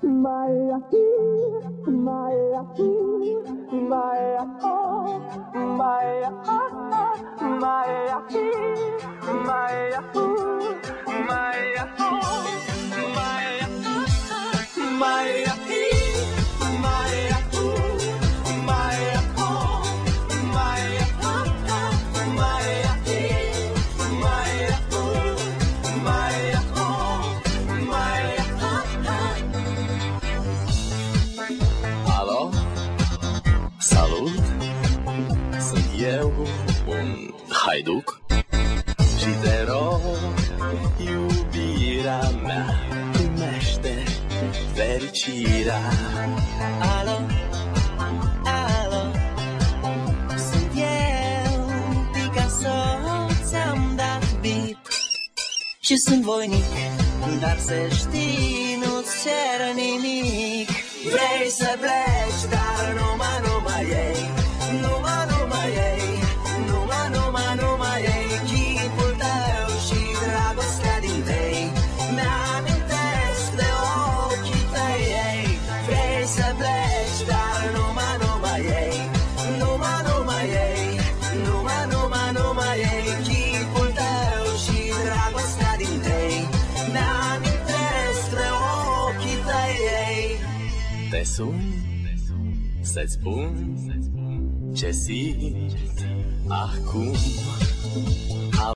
Alo, salut, sunt eu, un haiduc și te rog, iubirea mea, primește fericirea. Alo, alo, sunt eu, Picasso, ți-am dat beat și sunt voinic, dar să știi, nu-ți cer nimic. Vrei să pleci, dar numai ei, numai ei, numai ei, chipul tău și dragostea din tei, mi-amintesc de ochii tăi, ei. Vrei să pleci, dar numai ei, numai ei, numai ei, chipul tău și dragostea din tei, mi-amintesc de ochii tăi, ei. Te sun să-ți spun ce simt acum.